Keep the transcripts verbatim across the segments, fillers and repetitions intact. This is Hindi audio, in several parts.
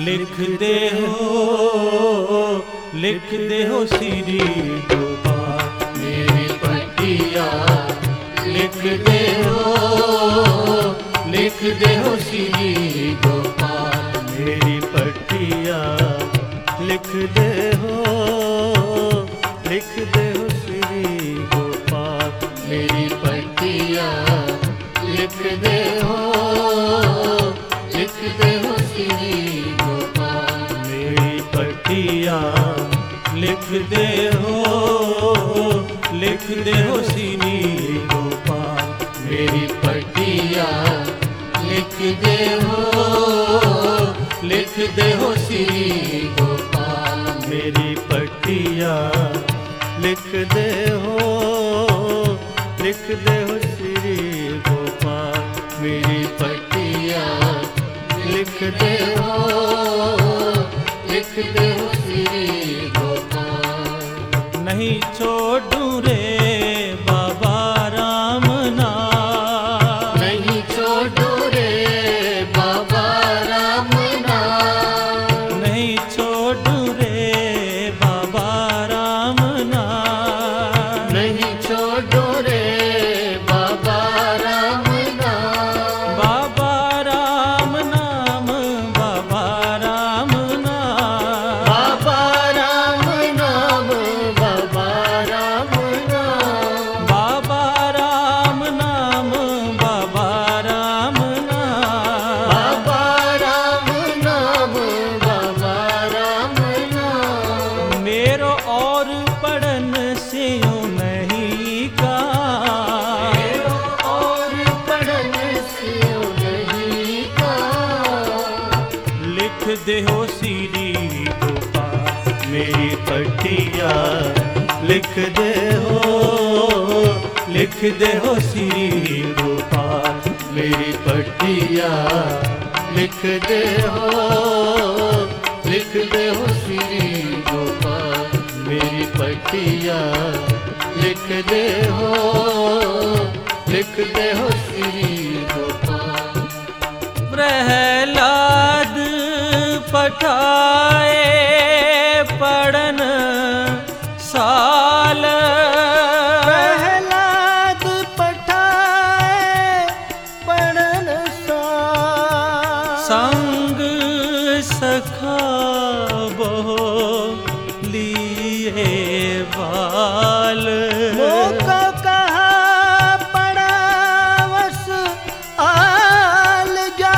लिख दे हो लिख दे हो श्री गोपाल मेरी पट्टिया लिख दे हो लिख दे हो श्री गोपाल मेरी पट्टिया लिख दे हो लिख दे हो श्री गोपाल मेरी पट्टिया लिख दे हो लिख दे हो श्री गोपाल मेरी पट्टिया लिख दे हो लिख दे हो श्री गोपाल मेरी पट्टिया लिख दे हो लिख दे हो श्री गोपाल मेरी पट्टिया लिख दे हो लिख दे हो श्री गोपाल मेरी पट्टिया लिख दे हो लिख दे हो श्री गोपाल नहीं छोड़ूं रे बाबा राम नाम नहीं छोड़ूं रे बाबा राम नाम नहीं छोड़ूं रे बाबा राम नाम नहीं छोड़ूं रे बाबा राम नाम बाबा राम नाम बाबा राम नाम बाबा राम नाम बाबा राम नाम बाबा राम नाम बाबा राम नाम बाबा राम नाम बाबा राम नाम मेरो और पढ़न से यूं नहीं का मेरो और पढ़न से यूं नहीं का लिख दे हो श्री गोपाल मेरी पट्टिया लिख दे हो लिख दे हो श्री गोपाल मेरी पट्टिया लिख दे हो लिख दे हो श्री गोपाल मेरी पट्टिया लिख दे हो लिख दे हो श्री गोपाल प्रहलाद पठाए पढ़न साल प्रहलाद पठाए पढ़न साल संग सखा बहो लिए बाल मोको कहा पड़ावस आल जा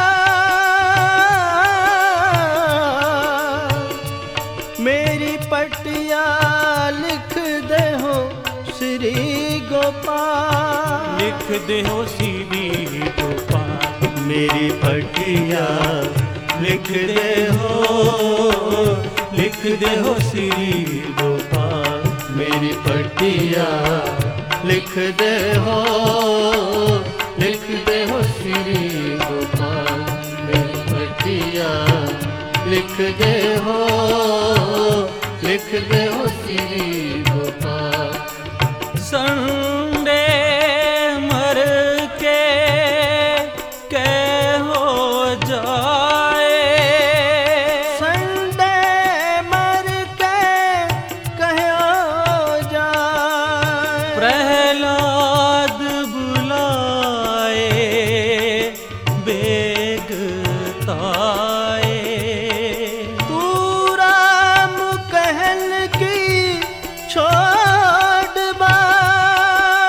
मेरी पट्टिया लिख दे हो श्री गोपाल लिख दे हो श्री गोपाल मेरी पट्टिया लिख दे हो लिख दे हो श्री गोपाल मेरी पट्टिया लिख दे हो लिख दे हो श्री गोपाल मेरी पट्टिया लिख दे हो लिख दे हो श्री गोपाल संडे मर के कह हो जाए संडे मर के कह हो जाए प्रहलाद बुलाए बेग ताए तू राम कहल की छोड़ बा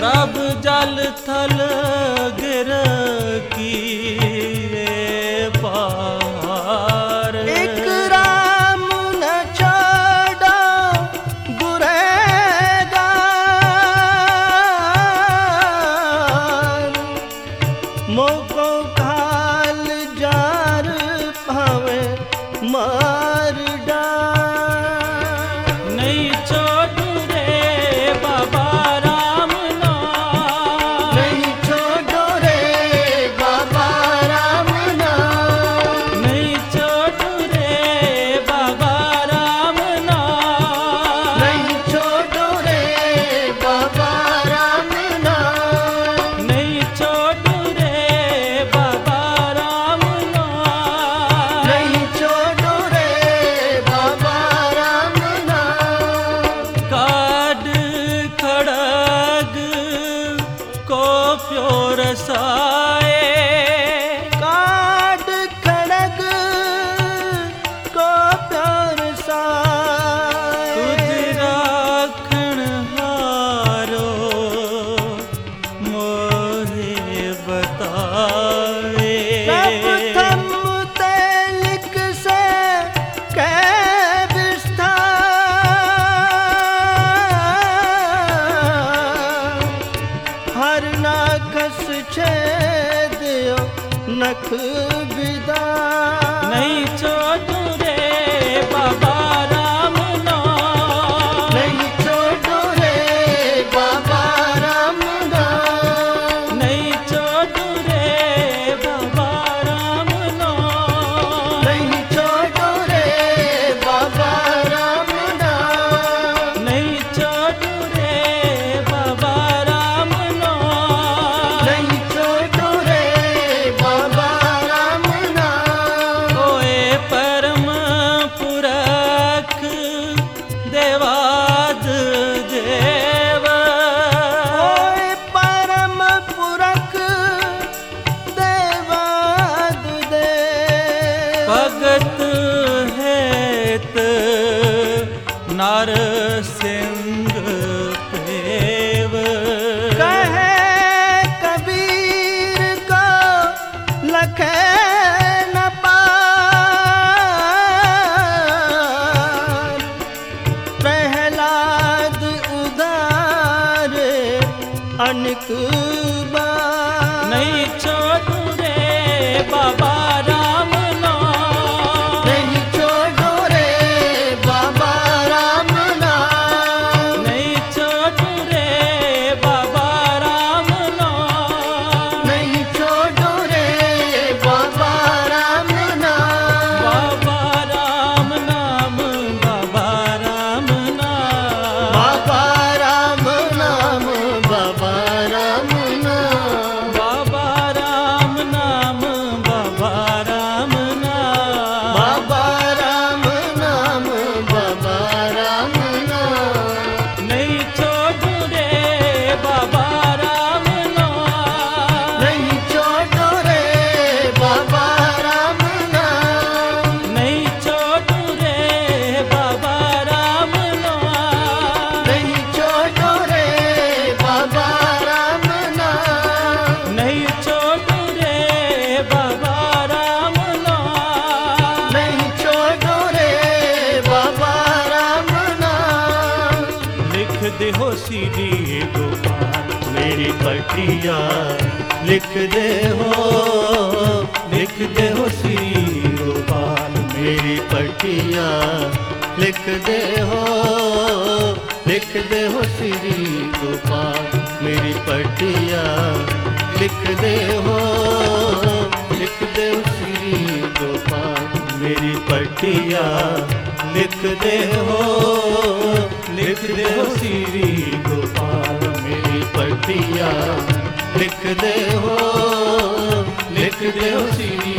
प्रभ जल थल गिर की पार। एक राम न छोड़ो गुरेगार, मोको काल जार पावे मार डार। नहीं छोड़ू रे बाबा राम नाम, नहीं छोड़ो रे बाबा राम नाम, नहीं छोड़ू रे बाबा राम नाम, नहीं छोड़ो रे बाबा राम नाम, नहीं छोड़ू रे बाबा राम नाम, नहीं छोड़ो रे बाबा राम नाम। काड खड़ग को प्योर साए, काट खड़ग को प्यार साए, तुझ राखण हारो मोहे बताए। प्रभ थम ते लिख से कै विस्तार, हर नाखस छेदियो नख विदा। नहीं छोड़ू रे बाबा राम नाम, नहीं छोड़ो रे बाबा राम नाम, नहीं छोड़ू रे बाबा राम नाम, नहीं छोड़ो रे बाबा राम नाम, नहीं छोड़ू रे बाबा राम नाम। नहीं छोड़ो रे बाबा राम नाम। ओए परम पुरख देवाद देव, ओए परम पुरख देवाद देव, भगत हेत नर सिंह पेव। कहे कबीर को लखे न पार, प्रहलाद उदार अनेक बार। नहीं छोड़ू रे बाबा राम नाम, नहीं छोड़ो रे बाबा राम नाम, नहीं छोड़ू रे बाबा राम नाम, नहीं छोड़ो रे बाबा राम नाम, बाबा राम नाम, बाबा राम नाम, बाबा राम नाम, बाबा राम नाम, बाबा राम नाम, बाबा राम नाम, बाबा राम नाम, बाबा राम नाम, नहीं छोड़ू रे बाबा राम नाम, नहीं छोड़ो रे बाबा राम नाम, नहीं छोड़ू रे बाबा राम नाम, नहीं छोड़ो रे बाबा राम नाम, नहीं छोड़ू रे बाबा राम नाम। नहीं छोड़ो रे बाबा राम नाम। लिख दे हो सीधी गोपाल मेरी पटिया, लिख दे हो, लिख दे हो श्री गोपाल मेरी पटिया, लिख दे हो, लिख दे हो श्री गोपाल मेरी पटिया, लिख दे हो, लिख दे हो श्री गोपाल मेरी पटिया, लिख दे हो, लिख दे हो श्री गोपाल मेरी पटिया, लिख दे हो, लिख दे हो श्री